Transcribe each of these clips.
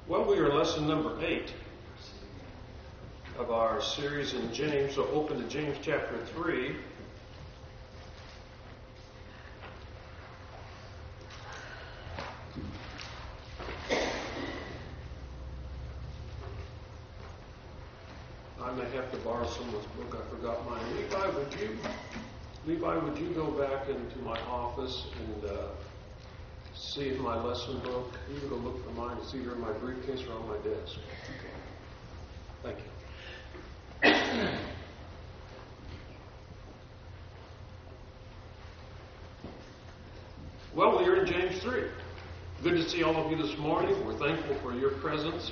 Well, we are in lesson number 8 of our series in James. So open to James chapter 3. I may have to borrow someone's book. I forgot mine. Levi, would you go back into my office and see if my lesson book, you go look for mine. It's either in my briefcase or on my desk. Thank you. Well, we are in James 3. Good to see all of you this morning. We're thankful for your presence.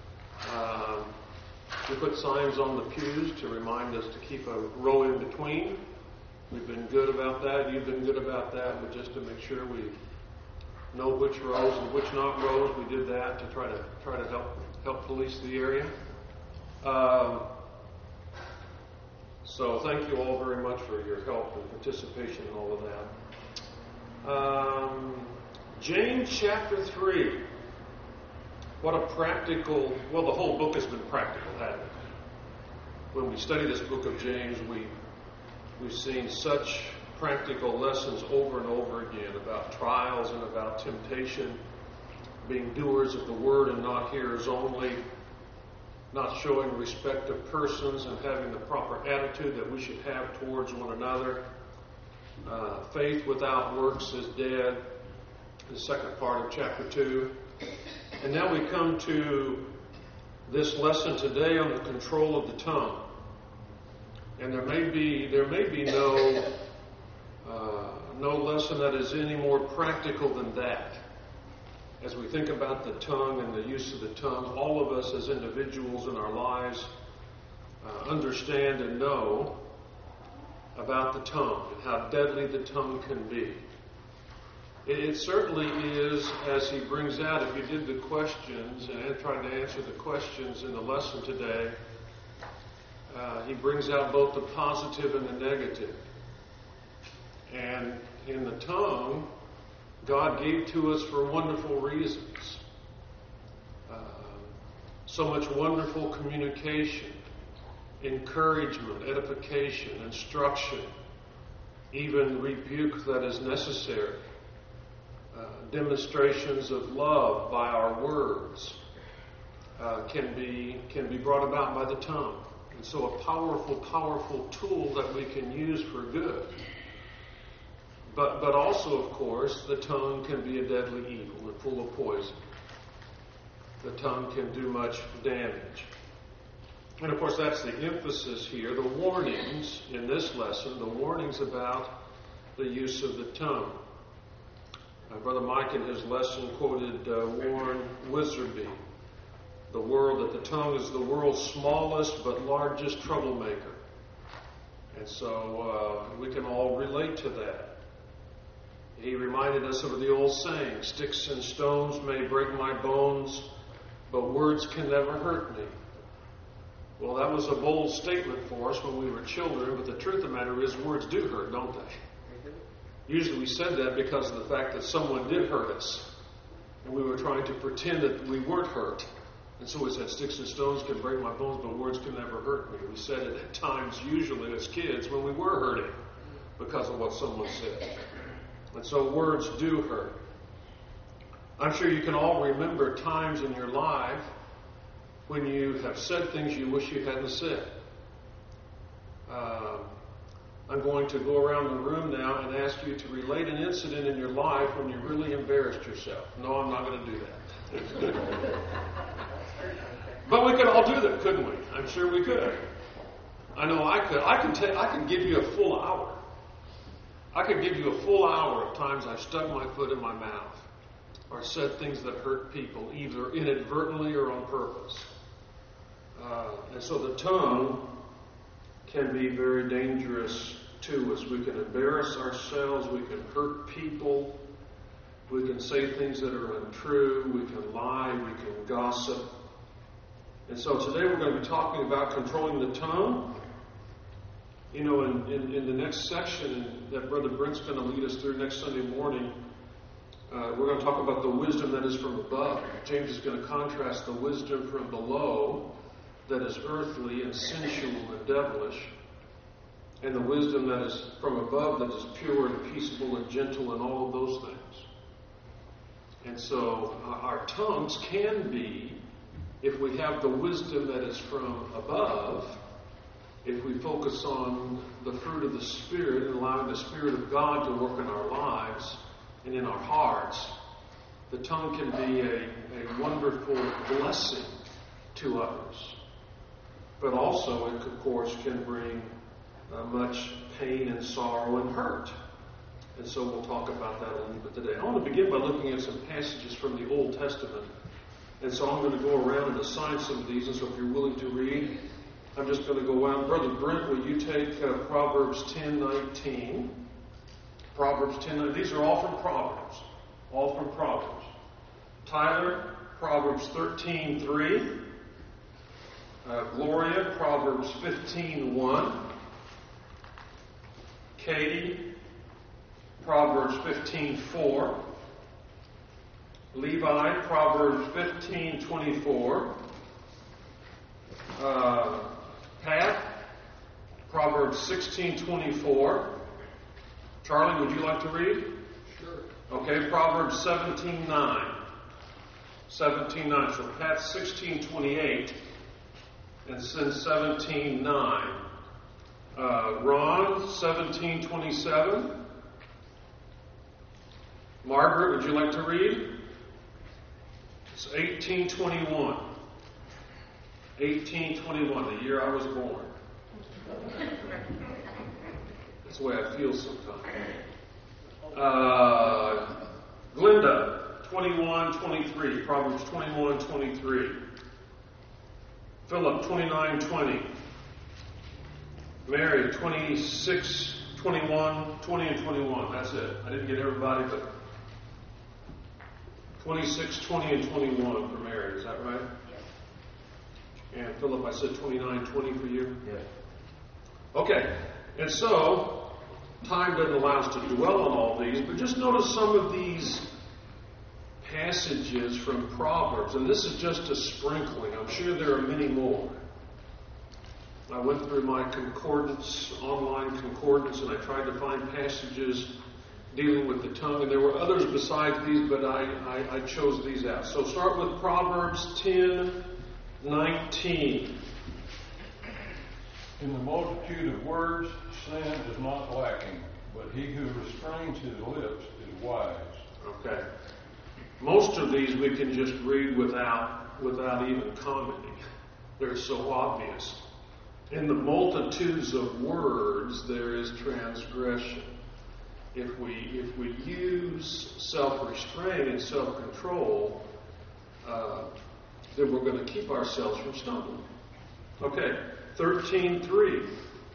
We put signs on the pews to remind us to keep a row in between. We've been good about that. You've been good about that. But just to make sure we know which rows and which not rows, we did that to try to help police the area. So thank you all very much for your help and participation in all of that. James chapter 3. What a practical, well, the whole book has been practical, hasn't it? When we study this book of James, we've seen such practical lessons over and over again about trials and about temptation, being doers of the word and not hearers only, not showing respect of persons and having the proper attitude that we should have towards one another. Faith without works is dead, the second part of chapter 2. And now we come to this lesson today on the control of the tongue. And there may be no lesson that is any more practical than that. As we think about the tongue and the use of the tongue, all of us as individuals in our lives understand and know about the tongue and how deadly the tongue can be. It certainly is, as he brings out, if you did the questions and tried to answer the questions in the lesson today, he brings out both the positive and the negative. And in the tongue, God gave to us for wonderful reasons. So much wonderful communication, encouragement, edification, instruction, even rebuke that is necessary. Demonstrations of love by our words can be brought about by the tongue. And so a powerful tool that we can use for good. But also, of course, the tongue can be a deadly evil and full of poison. The tongue can do much damage. And of course, that's the emphasis here. The warnings in this lesson, the warnings about the use of the tongue. Brother Mike in his lesson quoted Warren Wiersbe, that the tongue is the world's smallest but largest troublemaker. And so we can all relate to that. He reminded us of the old saying, sticks and stones may break my bones, but words can never hurt me. Well, that was a bold statement for us when we were children, but the truth of the matter is words do hurt, don't they? Usually we said that because of the fact that someone did hurt us. And we were trying to pretend that we weren't hurt. And so we said, sticks and stones can break my bones, but words can never hurt me. We said it at times, usually as kids, when we were hurting because of what someone said. And so words do hurt. I'm sure you can all remember times in your life when you have said things you wish you hadn't said. I'm going to go around the room now and ask you to relate an incident in your life when you really embarrassed yourself. No, I'm not going to do that. But we could all do that, couldn't we? I'm sure we could. I know I could. I could give you a full hour. I could give you a full hour of times I've stuck my foot in my mouth or said things that hurt people, either inadvertently or on purpose. And so the tongue can be very dangerous to us. We can embarrass ourselves. We can hurt people. We can say things that are untrue. We can lie. We can gossip. And so today we're going to be talking about controlling the tongue. You know, in the next section that Brother Brent's going to lead us through next Sunday morning, We're going to talk about the wisdom that is from above. James is going to contrast the wisdom from below that is earthly and sensual and devilish, and the wisdom that is from above that is pure and peaceable and gentle and all of those things. And so our tongues can be, if we have the wisdom that is from above, if we focus on the fruit of the Spirit and allowing the Spirit of God to work in our lives and in our hearts, the tongue can be a wonderful blessing to others. But also, it, of course, can bring much pain and sorrow and hurt. And so we'll talk about that a little bit today. I want to begin by looking at some passages from the Old Testament. And so I'm going to go around and assign some of these. And so if you're willing to read, I'm just going to go out. Brother Brent, will you take Proverbs 10:19? Proverbs 10:19. These are all from Proverbs. All from Proverbs. Tyler, Proverbs 13:3. Gloria, Proverbs 15:1. Katie, Proverbs 15:4. Levi, Proverbs 15:24. Pat, Proverbs 16:24. Charlie, would you like to read? Sure. Okay, Proverbs 17:9. 17:9. So Pat's 16:28 and since 17:9. Ron, 17:27. Margaret, would you like to read? It's 18:21. 18:21, the year I was born. That's the way I feel sometimes. Glenda, 21:23. Proverbs 21:23. Philip, 29:20. Mary, 26:21, 20 and 21. That's it. I didn't get everybody, but 26, 20, and 21 for Mary. Is that right? Yes. And Philip, I said 29, 20 for you? Yes. Okay. And so, time doesn't allow us to dwell on all these, but just notice some of these passages from Proverbs. And this is just a sprinkling. I'm sure there are many more. I went through my concordance, online concordance, and I tried to find passages dealing with the tongue. And there were others besides these, but I chose these out. So start with Proverbs 10:19. In the multitude of words, sin is not lacking, but he who restrains his lips is wise. Okay. Most of these we can just read without even commenting. They're so obvious. In the multitudes of words, there is transgression. If we use self-restraint and self-control, then we're going to keep ourselves from stumbling. Okay, 13:3.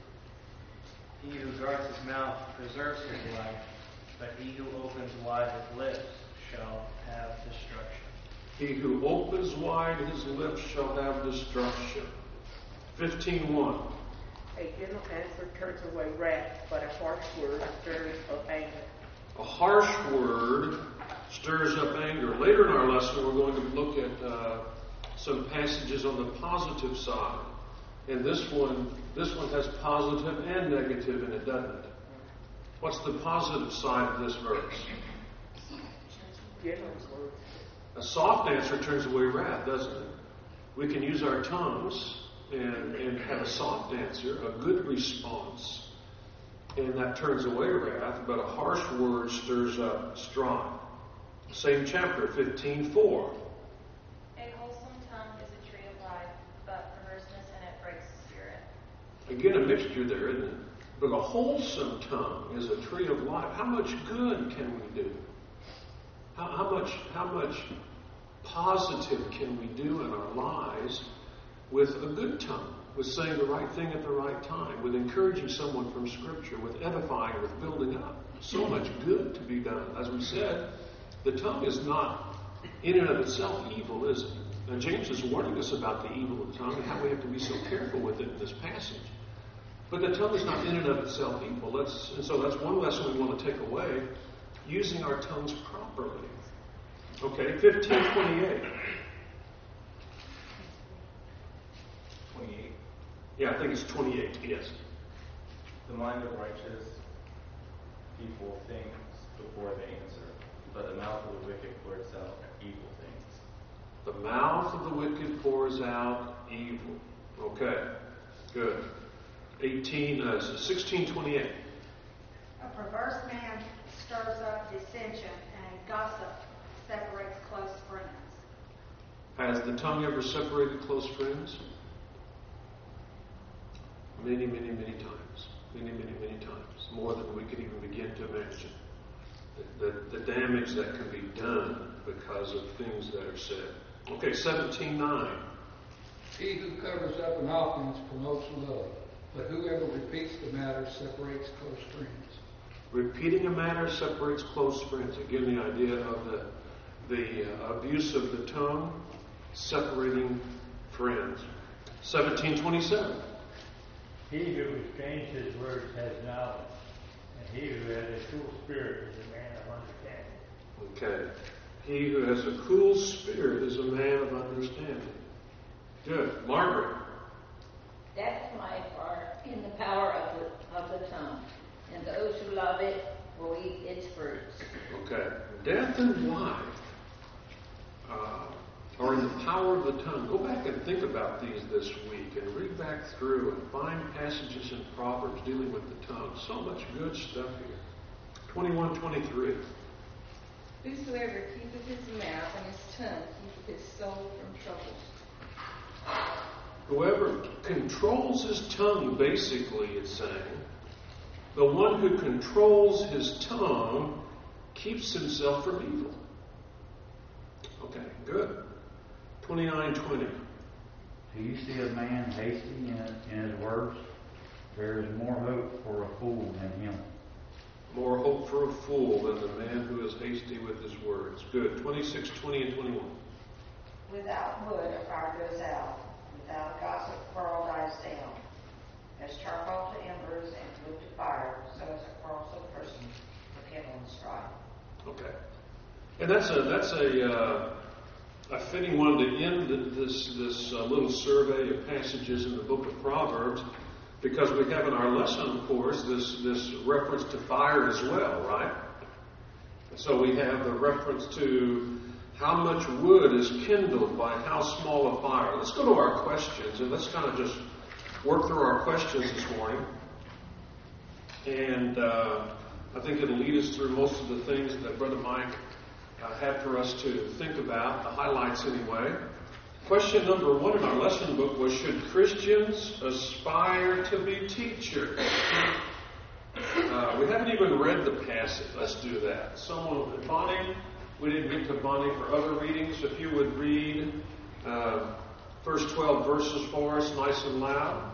He who guards his mouth preserves his life, but he who opens wide his lips shall have destruction. He who opens wide his lips shall have destruction. 15:1. A gentle answer turns away wrath, but a harsh word stirs up anger. A harsh word stirs up anger. Later in our lesson, we're going to look at some passages on the positive side. And this one has positive and negative in it, doesn't it? What's the positive side of this verse? Gentle words. A soft answer turns away wrath, doesn't it? We can use our tongues and have a soft answer, a good response, and that turns away wrath, but a harsh word stirs up strife. Same chapter, 15:4. A wholesome tongue is a tree of life, but perverseness in it breaks the spirit. Again, a mixture there, isn't it? But a wholesome tongue is a tree of life. How much good can we do? How much positive can we do in our lives with a good tongue, with saying the right thing at the right time, with encouraging someone from Scripture, with edifying, with building up? So much good to be done. As we said, the tongue is not in and of itself evil, is it? Now, James is warning us about the evil of the tongue and how we have to be so careful with it in this passage. But the tongue is not in and of itself evil. And so that's one lesson we want to take away, using our tongues properly. Okay, 1528. 28. Yeah, I think it's 28, yes. The mind of righteous people thinks before they answer, but the mouth of the wicked pours out evil things. The mouth of the wicked pours out evil. Okay, good. 1628. A perverse man stirs up dissension, and gossip separates close friends. Has the tongue ever separated close friends? Many, many, many times. Many, many, many times. More than we can even begin to imagine. The damage that can be done because of things that are said. Okay, 17:9. He who covers up an offense promotes love, but whoever repeats the matter separates close friends. Repeating a matter separates close friends. Again, the idea of the abuse of the tongue separating friends. 17:27. He who restrains his words has knowledge, and he who has a cool spirit is a man of understanding. Okay. He who has a cool spirit is a man of understanding. Good. Margaret. Death and life are in the power of the tongue, and those who love it will eat its fruits. Okay. Death and life are in the power of the tongue. Go back and think about these this week and read back through and find passages in Proverbs dealing with the tongue. So much good stuff here. 21:23. Whosoever keepeth his mouth and his tongue keepeth his soul from troubles. Whoever controls his tongue, basically, it's saying, the one who controls his tongue keeps himself from evil. Okay, good. 29:20. Do you see a man hasty in his words? There is more hope for a fool than him. More hope for a fool than the man who is hasty with his words. Good. 26:20 and 21. Without wood a fire goes out. Without gossip a quarrel dies down. As charcoal to embers and wood to fire, so is a quarrelsome person to kindle and strife. Okay. And that's a fitting one to end this little survey of passages in the book of Proverbs, because we have in our lesson, of course, this reference to fire as well, right? So we have the reference to how much wood is kindled by how small a fire. Let's go to our questions, and let's kind of just work through our questions this morning. And I think it'll lead us through most of the things that Brother Mike had for us to think about, the highlights anyway. Question number 1 in our lesson book was, should Christians aspire to be teachers? We haven't even read the passage. Let's do that. Bonnie, we didn't get to Bonnie for other readings. If you would read first 12 verses for us, nice and loud.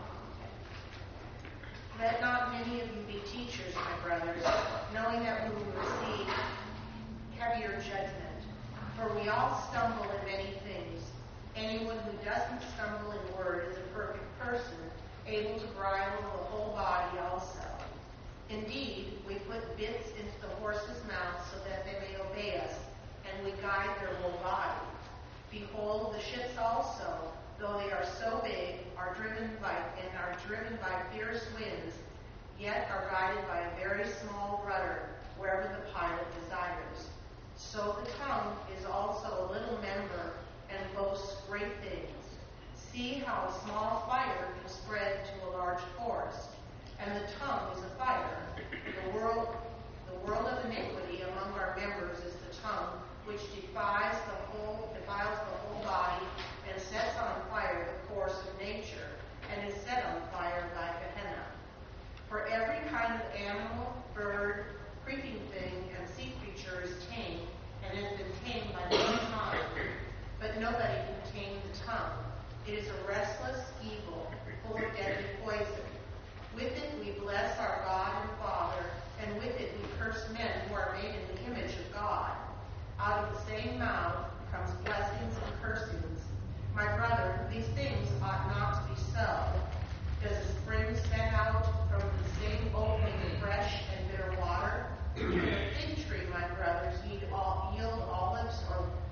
Let not many of you be teachers, my brothers, knowing that we will receive heavier judgment. For we all stumble in many things. Anyone who doesn't stumble in word is a perfect person, able to bridle the whole body also. Indeed, we put bits into the horses' mouths so that they may obey us, and we guide their whole body. Behold, the ships also, though they are so big, are driven by fierce winds, yet are guided by a very small rudder, wherever the pilot desires. So the tongue is also a little member and boasts great things. See how a small fire can spread to a large forest, and the tongue is a fire. The world of iniquity among our members is the tongue, which defiles the whole body and sets on fire the course of nature, and is set on fire by Gehenna. For every kind of animal, bird, creeping thing, and sea creature is tamed, and has been tamed by the tongue. But nobody can tame the tongue. It is a restless evil, full of deadly poison. With it we bless our God and Father, and with it we curse men who are made in the image of God. Out of the same mouth comes blessings and cursings. My brother, these things ought not to be so. Does a spring set out from the same opening fresh and bitter water? Can a fig tree, my brothers, yield olives, or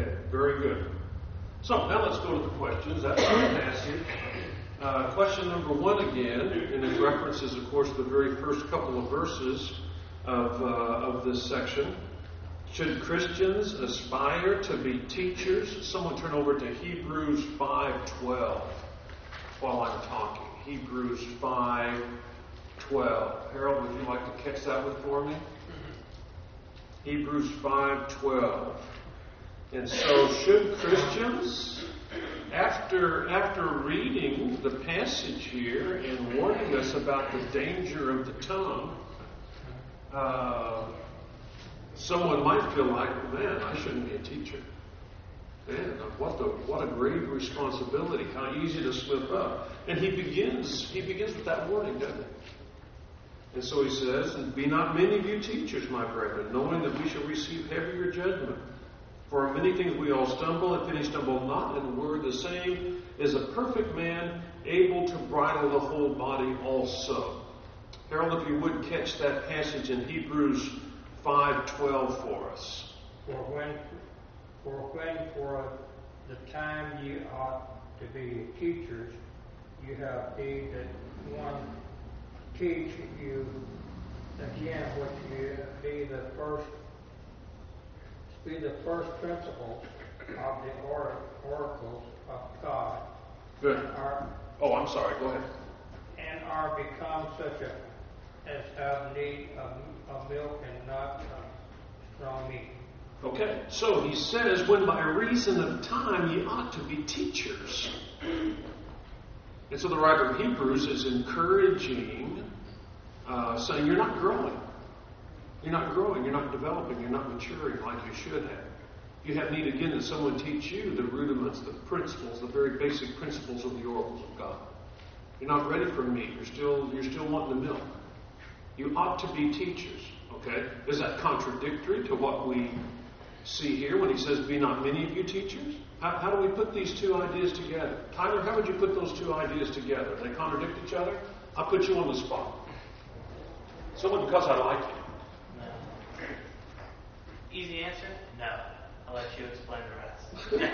Okay, very good. So now let's go to the questions. That's our passage. Question number 1 again, and it references, of course, the very first couple of verses of this section. Should Christians aspire to be teachers? Someone turn over to Hebrews 5:12 while I'm talking. Hebrews 5:12. Harold, would you like to catch that one for me? Hebrews 5:12. And so, should Christians, after reading the passage here and warning us about the danger of the tongue, someone might feel like, man, I shouldn't be a teacher. Man, what a grave responsibility. How easy to slip up. And he begins with that warning, doesn't he? And so he says, "And be not many of you teachers, my brethren, knowing that we shall receive heavier judgment. For in many things we all stumble, if any stumble not in the word, the same is a perfect man, able to bridle the whole body also." Harold, if you would catch that passage in Hebrews 5:12 for us. For the time ye ought to be teachers, you have need that one teach you again what you be the first principles of the oracles of God. Good. I'm sorry. Go ahead. And are become such as have need of milk and not of strong meat. Okay, so he says, when by reason of time ye ought to be teachers. And so the writer of Hebrews is encouraging, saying you're not growing. You're not growing, you're not developing, you're not maturing like you should have. You have need again that someone teach you the rudiments, the principles, the very basic principles of the oracles of God. You're not ready for meat, you're still wanting the milk. You ought to be teachers, okay? Is that contradictory to what we see here when he says, be not many of you teachers? How do we put these two ideas together? Tyler, how would you put those two ideas together? They contradict each other? I'll put you on the spot. Simply because I like you. No. Easy answer? No. I'll let you explain the rest.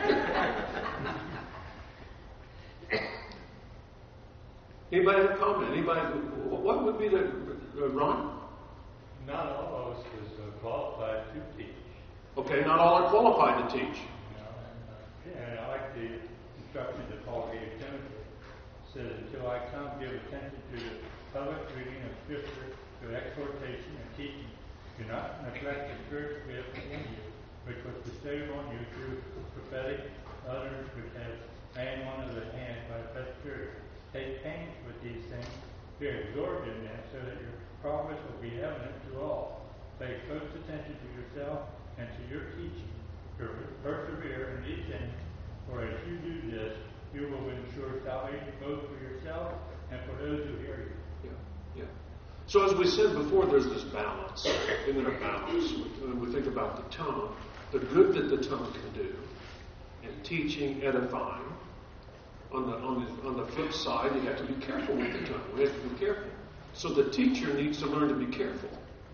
Anybody have a comment? What would be the Ron? Not all of us is qualified to teach. Okay, not all are qualified to teach. And I like the instruction that Paul gave Timothy. It says, until I come, give attention to the public reading of Scripture, to exhortation and teaching. Do not neglect the spiritual gift in you, which was bestowed on you through prophetic utterance, which has made one of the hand by the Spirit. Take pains with these things, be absorbed in them, so that your progress will be evident to all. Pay close attention to yourself and to your teaching. Persevere in these things, for as you do this, you will ensure salvation both for yourself and for those who hear you. Yeah. So as we said before, there's this balance. Isn't there a balance? When we think about the tongue, the good that the tongue can do, and teaching, edifying. On the flip side, you have to be careful with the tongue. We have to be careful. So the teacher needs to learn to be careful.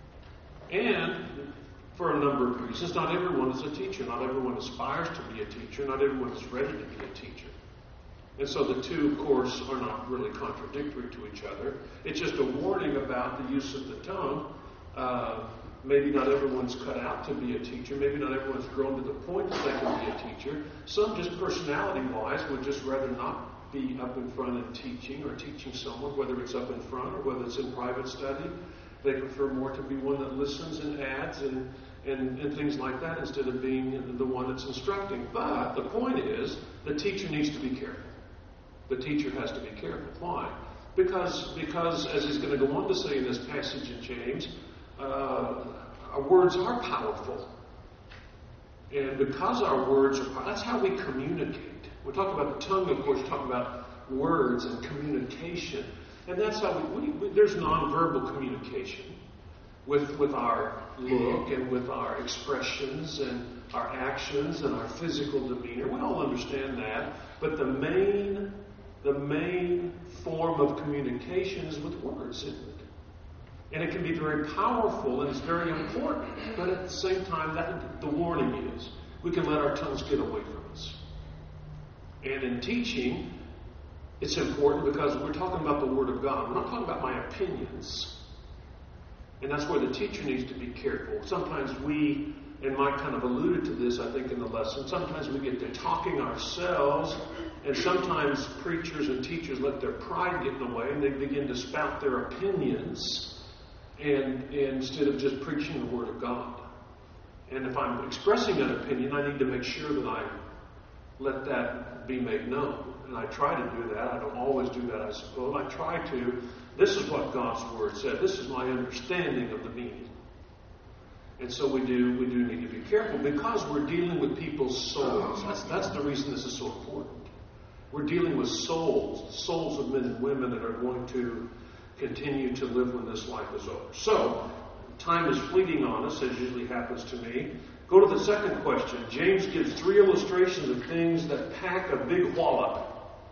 And for a number of reasons, not everyone is a teacher. Not everyone aspires to be a teacher. Not everyone is ready to be a teacher. And so the two, of course, are not really contradictory to each other. It's just a warning about the use of the tongue. Maybe not everyone's cut out to be a teacher. Maybe not everyone's grown to the point that they can be a teacher. Some, just personality-wise, would just rather not be up in front and teaching or teaching someone, whether it's up in front or whether it's in private study. They prefer more to be one that listens and adds and things like that instead of being the one that's instructing. But the point is, the teacher needs to be careful. The teacher has to be careful. Why? Because as he's going to go on to say in this passage in James, our words are powerful. And because our words are powerful, that's how we communicate. We talk about the tongue, of course, we talk about words and communication. And that's how there's nonverbal communication with our look and with our expressions and our actions and our physical demeanor. We all understand that. But the main form of communication is with words, isn't it? And it can be very powerful and it's very important. But at the same time, the warning is we can let our tongues get away from us. And in teaching, it's important because we're talking about the Word of God. We're not talking about my opinions. And that's where the teacher needs to be careful. Sometimes we, and Mike kind of alluded to this, I think, in the lesson, sometimes we get to talking ourselves, and sometimes preachers and teachers let their pride get in the way, and they begin to spout their opinions, and instead of just preaching the Word of God. And if I'm expressing an opinion, I need to make sure that I let that be made known. And I try to do that. I don't always do that, I suppose. I try to. This is what God's Word said. This is my understanding of the meaning. And so we do need to be careful because we're dealing with people's souls. That's the reason this is so important. We're dealing with souls of men and women that are going to continue to live when this life is over. So, time is fleeting on us, as usually happens to me. Go to the second question. James gives 3 illustrations of things that pack a big wallop.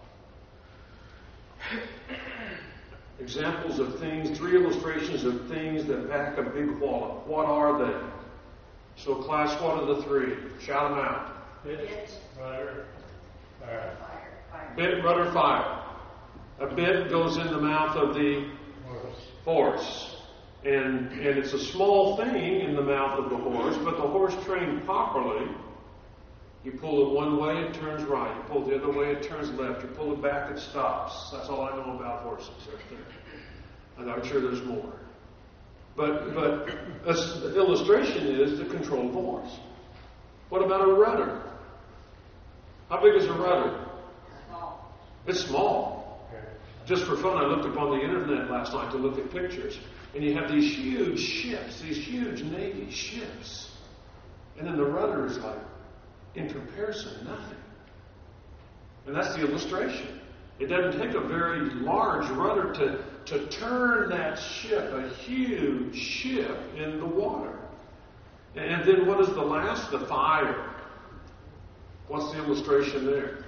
Examples of things, 3 illustrations of things that pack a big wallop. What are they? So, class, what are the 3? Shout them out. Bit, rudder, fire. Bit, rudder, fire. A bit goes in the mouth of the horse. And it's a small thing in the mouth of the horse, but the horse trained properly, you pull it one way, it turns right. You pull it the other way, it turns left. You pull it back, it stops. That's all I know about horses right there. And I'm sure there's more. But the illustration is the control of the horse. What about a rudder? How big is a rudder? Small. It's small. Just for fun, I looked up on the internet last night to look at pictures. And you have these huge ships, these huge Navy ships. And then the rudder is like, in comparison, nothing. And that's the illustration. It doesn't take a very large rudder to turn that ship, a huge ship, in the water. And then what is the last? The fire. What's the illustration there?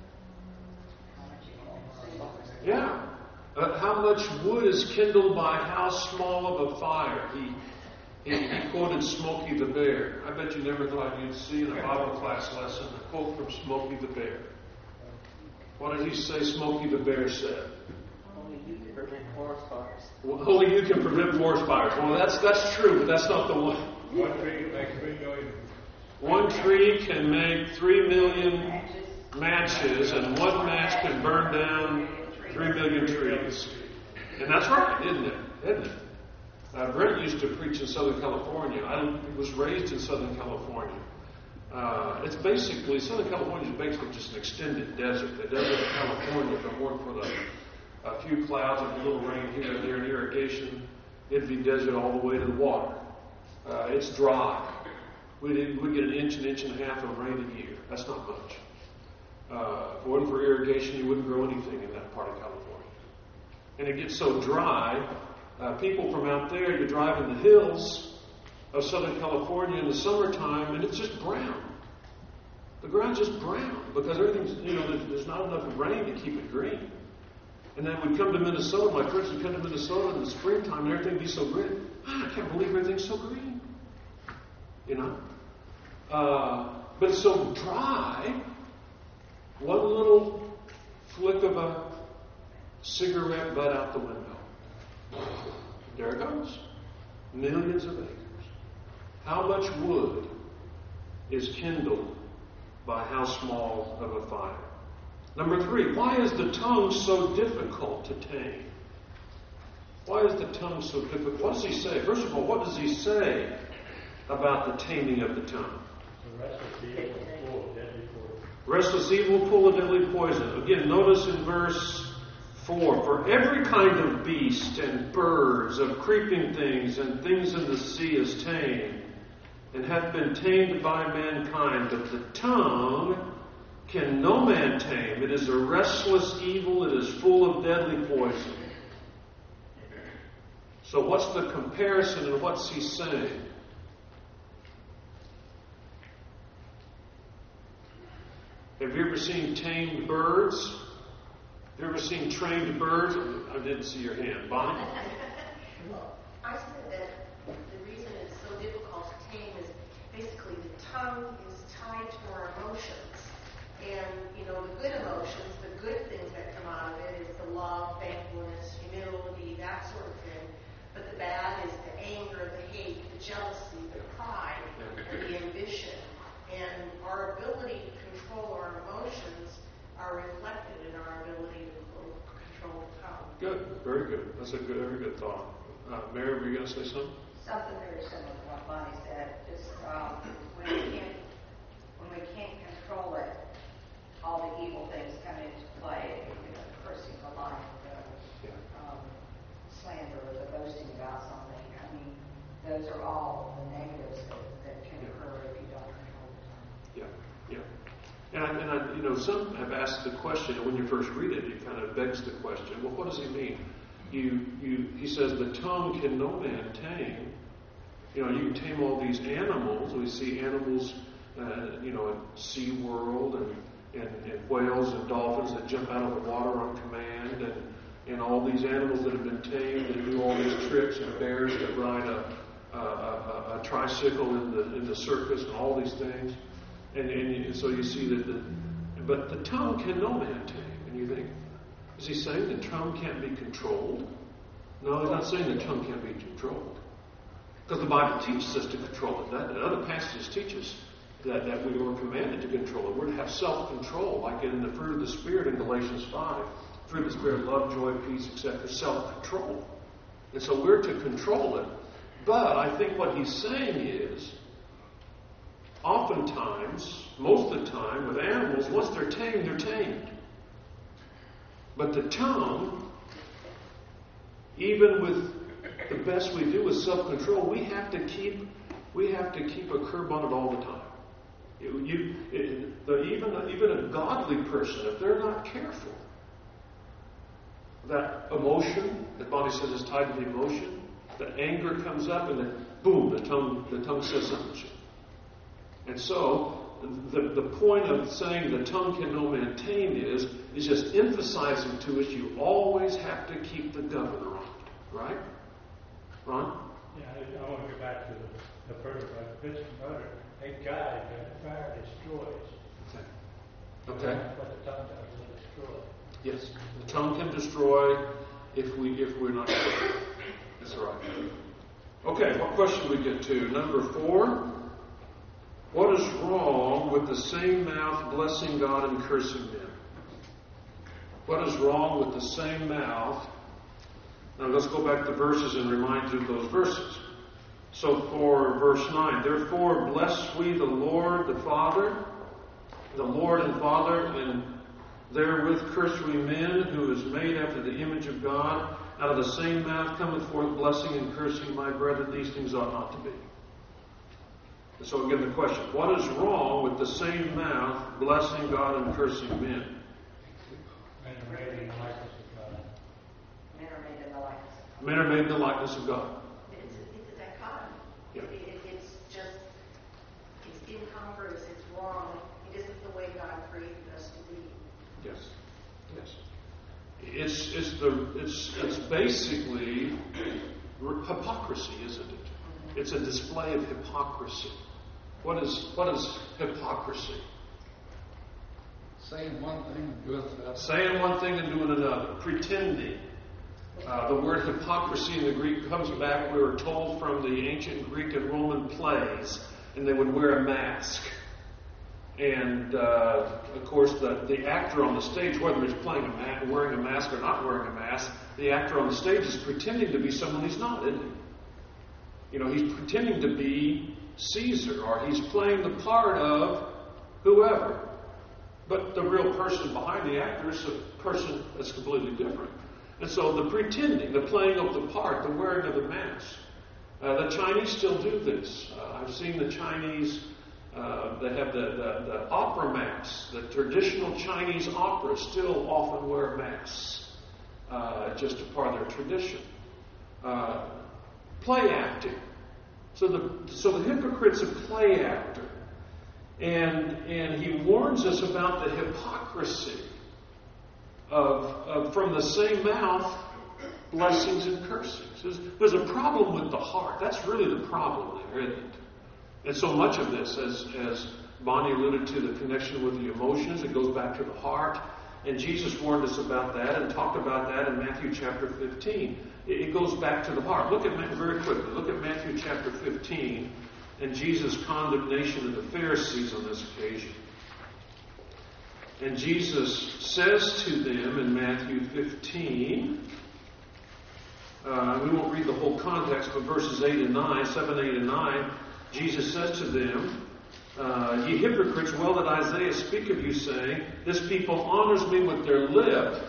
Yeah. How much wood is kindled by how small of a fire? He quoted Smokey the Bear. I bet you never thought you'd see in a Bible class lesson a quote from Smokey the Bear. What did he say Smokey the Bear said? Only you can prevent forest fires. Well, only you can prevent forest fires. Well, that's true, but that's not the one. One tree can make 3 million. One tree can make 3 million matches, and one match can burn down 3 million trees. And that's right, isn't it? Brent used to preach in Southern California. I was raised in Southern California. It's basically, Southern California is basically just an extended desert. The desert of California, if it weren't for a few clouds and a little rain here and there and irrigation, it'd be desert all the way to the water. It's dry. We get an inch and a half of rain a year. That's not much. If it wasn't for irrigation, you wouldn't grow anything in that part of California. And it gets so dry, people from out there, you drive in the hills of Southern California in the summertime, and it's just brown. The ground's just brown because everything's, there's not enough rain to keep it green. And then we'd come to Minnesota, my friends would come to Minnesota in the springtime, and everything would be so green. I can't believe everything's so green. But it's so dry. One little flick of a cigarette butt out the window. There it goes. Millions of acres. How much wood is kindled by how small of a fire? Number 3, why is the tongue so difficult to tame? Why is the tongue so difficult? What does he say? First of all, what does he say about the taming of the tongue? Restless evil full of deadly poison. Again, notice in verse 4, for every kind of beast and birds, of creeping things and things in the sea is tamed, and hath been tamed by mankind, but the tongue can no man tame. It is a restless evil, it is full of deadly poison. So what's the comparison and what's he saying? Have you ever seen tamed birds? Have you ever seen trained birds? I didn't see your hand. Bonnie? I said that the reason it's so difficult to tame is basically the tongue is tied very good. That's a very good thought. Mary, were you going to say something? Something very similar to what Bonnie said. Just when we can't control it, all the evil things come into play. The cursing, the lying, the slander, the boasting about something. I mean, those are all the negatives that can occur if you don't control the tongue. And some have asked the question, and when you first read it, it kind of begs the question, well, what does he mean? He says, the tongue can no man tame. You can tame all these animals. We see animals, in SeaWorld and whales and dolphins that jump out of the water on command, and all these animals that have been tamed and do all these tricks, and bears that ride a tricycle in the circus, and all these things. And so you see but the tongue can no man tame. And you think, is he saying the tongue can't be controlled? No, he's not saying the tongue can't be controlled. Because the Bible teaches us to control it. Other passages teach us that we were commanded to control it. We're to have self-control, like in the fruit of the Spirit in Galatians 5. Fruit of the Spirit, love, joy, peace, etc. Self-control. And so we're to control it. But I think what he's saying is, oftentimes, most of the time, with animals, once they're tamed, they're tamed. But the tongue, even with the best we do with self-control, we have to keep a curb on it all the time. Even a godly person, if they're not careful, that emotion, as Bonnie says, is tied to the emotion. The anger comes up, and then boom, the tongue says something. And so, the point of saying the tongue can no man tame is just emphasizing to us you always have to keep the governor on it. Right? Ron? Yeah, I want to go back to the first one. This murder, a guide that fire destroys. Okay. That's what the tongue does, it destroys. Yes. The tongue can destroy if we're not careful. That's right. Okay, what question we get to? Number 4. What is wrong with the same mouth blessing God and cursing men? What is wrong with the same mouth? Now let's go back to verses and remind you of those verses. So for verse 9, therefore bless we the Lord the Father, the Lord and Father, and therewith curse we men, who is made after the image of God. Out of the same mouth cometh forth blessing and cursing. My brethren, these things ought not to be. And so again the question, what is wrong with the same mouth blessing God and cursing men? Men are made in the likeness of God. Men are made in the likeness of God. Men are made in the likeness of God. It's a dichotomy. Yeah. It's incongruous, it's wrong. It isn't the way God created us to be. Yes. It's basically hypocrisy, isn't it? It's a display of hypocrisy. What is hypocrisy? Saying one thing and doing another. Saying one thing and doing another. Pretending. The word hypocrisy in the Greek comes back, we were told, from the ancient Greek and Roman plays, and they would wear a mask. And, of course, the actor on the stage, whether he's playing wearing a mask or not wearing a mask, the actor on the stage is pretending to be someone he's not, isn't he? He's pretending to be Caesar, or he's playing the part of whoever. But the real person behind the actor is a person that's completely different. And so the pretending, the playing of the part, the wearing of the mask. The Chinese still do this. I've seen the Chinese, they have the opera masks. The traditional Chinese opera still often wear masks. Just a part of their tradition. Play acting. So the hypocrite's a play actor. And he warns us about the hypocrisy of from the same mouth, blessings and cursings. There's a problem with the heart. That's really the problem there, isn't it? And so much of this, as Bonnie alluded to, the connection with the emotions, it goes back to the heart. And Jesus warned us about that and talked about that in Matthew chapter 15. It goes back to the heart. Very quickly, look at Matthew chapter 15 and Jesus' condemnation of the Pharisees on this occasion. And Jesus says to them in Matthew 15, We won't read the whole context, but verses 8 and 9, 7, 8, and 9, Jesus says to them, ye hypocrites, well did Isaiah speak of you, saying, this people honors me with their lip.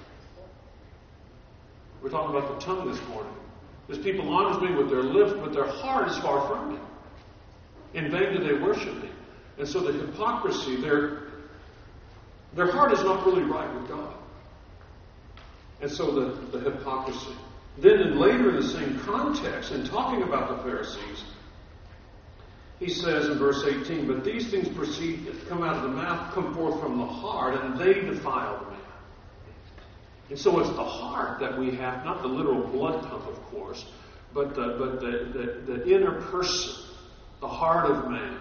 We're talking about the tongue this morning. This people honors me with their lips, but their heart is far from me. In vain do they worship me. And so the hypocrisy, their heart is not really right with God. And so the hypocrisy. Then later in the same context, in talking about the Pharisees, he says in verse 18, but these things come out of the mouth, come forth from the heart, and they defile the man. And so it's the heart that we have, not the literal blood pump, of course, but the inner person, the heart of man,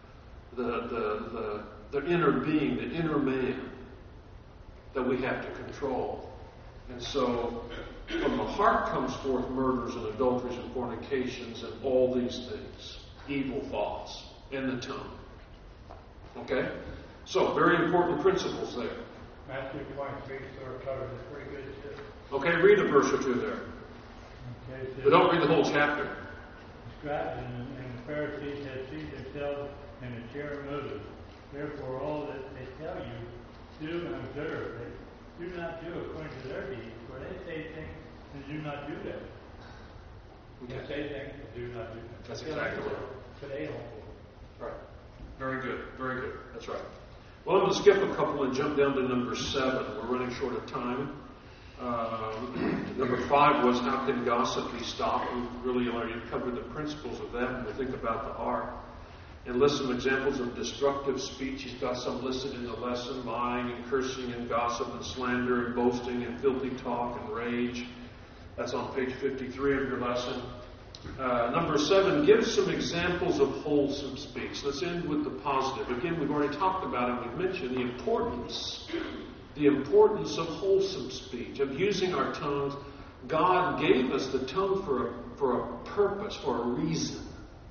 the inner being, the inner man that we have to control. And so from the heart comes forth murders and adulteries and fornications and all these things, evil thoughts in the tongue. Okay? So, very important principles there. Matthew 23 sort of covers it pretty good too. Okay, read a verse or two there. Okay, But don't read the whole chapter. The scribes and the Pharisees have seen themselves in the chair of Moses. Therefore, all that they tell you, do and observe. They do not do according to their deeds, for they say things and do not do them. They say things and do not do them. That's exactly right. But they don't. Right. Very good. Very good. That's right. Well, I'm going to skip a couple and jump down to number 7. We're running short of time. Number 5 was, how can gossip be stopped? We really already covered the principles of that when we think about the heart. And list some examples of destructive speech. He's got some listed in the lesson: lying and cursing and gossip and slander and boasting and filthy talk and rage. That's on page 53 of your lesson. Number 7, give some examples of wholesome speech. Let's end with the positive. Again, we've already talked about it. We've mentioned the importance of wholesome speech, of using our tongues. God gave us the tongue for a purpose, for a reason.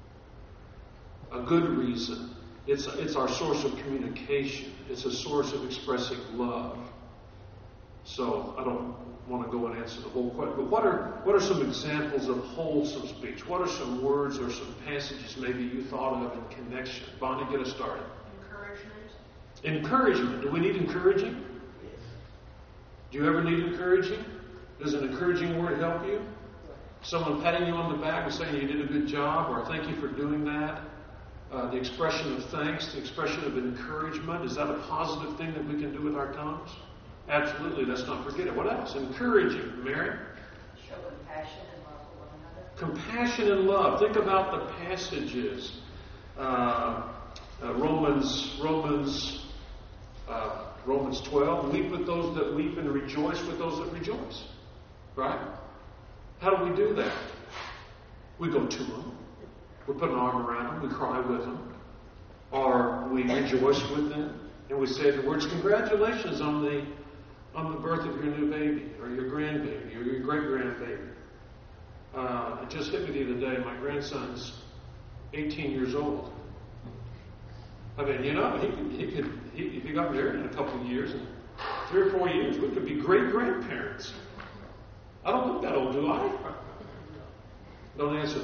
A good reason. It's our source of communication. It's a source of expressing love. So I don't want to go and answer the whole question, but what are some examples of wholesome speech? What are some words or some passages maybe you thought of in connection? Bonnie, get us started. Encouragement. Do we need encouraging? Yes. Do you ever need encouraging? Does an encouraging word help you? Someone patting you on the back and saying you did a good job, or thank you for doing that. The expression of thanks, the expression of encouragement. Is that a positive thing that we can do with our tongues? Absolutely. Let's not forget it. What else? Encouraging. Mary? Show compassion and love for one another. Compassion and love. Think about the passages. Romans 12. Weep with those that weep and rejoice with those that rejoice. Right? How do we do that? We go to them. We put an arm around them. We cry with them. Or we rejoice with them. And we say the words, congratulations on the birth of your new baby, or your grandbaby, or your great-grandbaby. It just hit me the other day. My grandson's 18 years old. I mean, he could, if he got married in a couple of years, in 3 or 4 years, we could be great-grandparents. I don't look that old, do I? Don't answer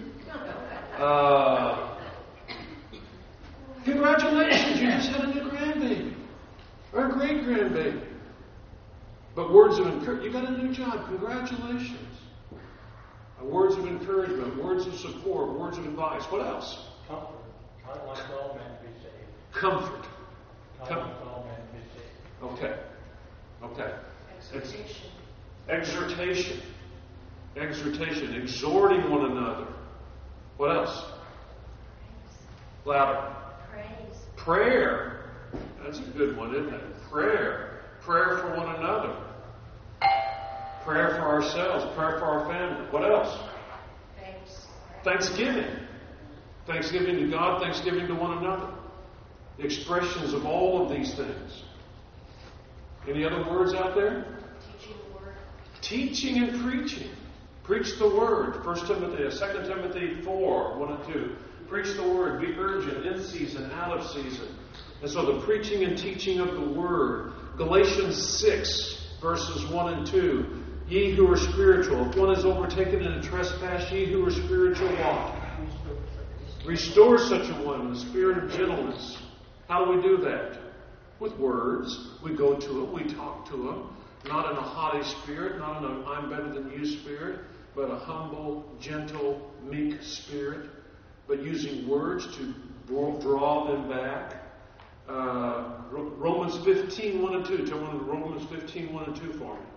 that. Congratulations, you just had a new grandbaby, or a great-grandbaby. But words of encouragement, you got a new job, congratulations. Words of encouragement, words of support, words of advice. What else? Comfort. I want all men to be saved. Comfort. I want all men to be saved. Okay. Exhortation. Exhortation. Exhorting one another. What else? Louder. Prayer. That's a good one, isn't it? Prayer. Prayer for one another. Prayer for ourselves. Prayer for our family. What else? Thanksgiving. Thanksgiving to God. Thanksgiving to one another. The expressions of all of these things. Any other words out there? Teaching and preaching. Preach the word. 2 Timothy 4, 1 and 2. Preach the word. Be urgent, in season, out of season. And so the preaching and teaching of the word. Galatians 6, verses 1 and 2. Ye who are spiritual, if one is overtaken in a trespass, ye who are spiritual, walk. Restore such a one in the spirit of gentleness. How do we do that? With words. We go to him, we talk to him. Not in a haughty spirit, not in a I'm better than you spirit, but a humble, gentle, meek spirit. But using words to draw them back. Romans 15, 1 and 2. Tell me Romans 15, 1 and 2 for me.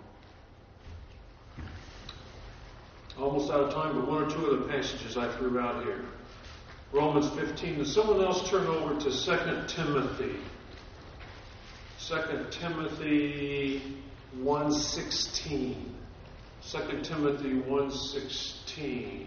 Almost out of time, but one or two of the passages I threw out here. Romans 15. Does someone else turn over to 2 Timothy? 2 Timothy 1:16. 2 Timothy 1:16.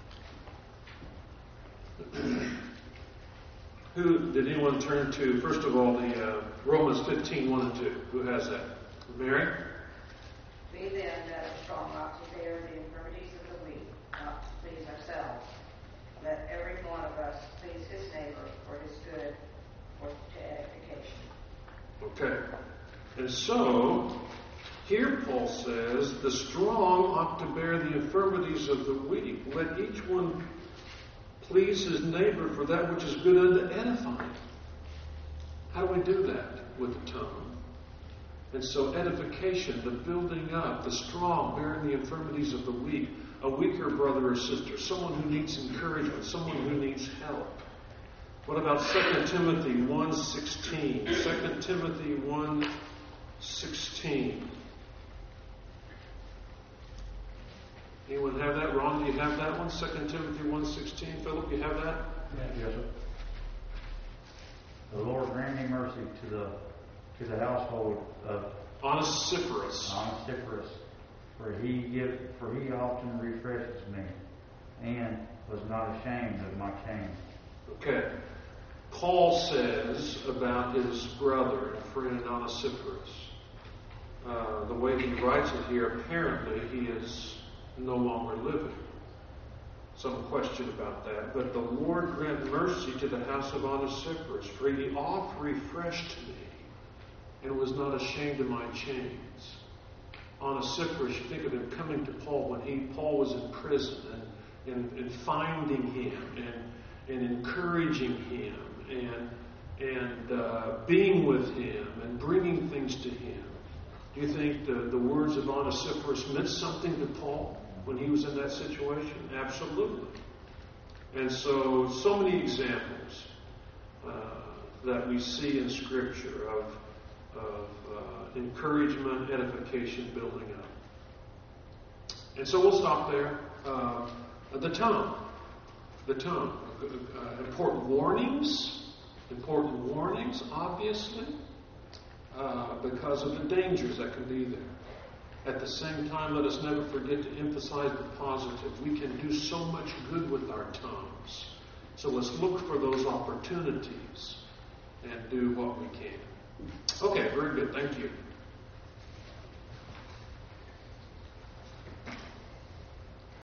Who did anyone turn to? First of all, the Romans 15, 1 and 2. Who has that? Mary? We then that are strong ought to bear the infirmities of the weak, not to please ourselves. Let every one of us please his neighbor for his good, or to edification. Okay. And so, here Paul says, the strong ought to bear the infirmities of the weak. Let each one please his neighbor for that which is good unto edifying. How do we do that? With the tongue. And so edification, the building up, the strong bearing the infirmities of the weak, a weaker brother or sister, someone who needs encouragement, someone who needs help. What about 2 Timothy 1:16? 2 Timothy 1:16. Anyone have that? Ron, do you have that one? 2 Timothy 1:16. Philip, you have that? Yes, sir. The Lord grant me mercy to the household of Onesiphorus. For he often refreshes me, and was not ashamed of my shame. Okay. Paul says about his brother and friend Onesiphorus. The way he writes it here, apparently he is no longer living. Some question about that. But the Lord grant mercy to the house of Onesiphorus, for he oft refreshed me, and was not ashamed of my chains. Onesiphorus, you think of him coming to Paul when Paul was in prison, and finding him, and encouraging him, and being with him, and bringing things to him. Do you think the words of Onesiphorus meant something to Paul when he was in that situation? Absolutely. And so many examples that we see in Scripture of encouragement, edification, building up. And so we'll stop there. The tongue. Important warnings, obviously, because of the dangers that can be there. At the same time, let us never forget to emphasize the positive. We can do so much good with our tongues. So let's look for those opportunities and do what we can. Okay, very good. Thank you.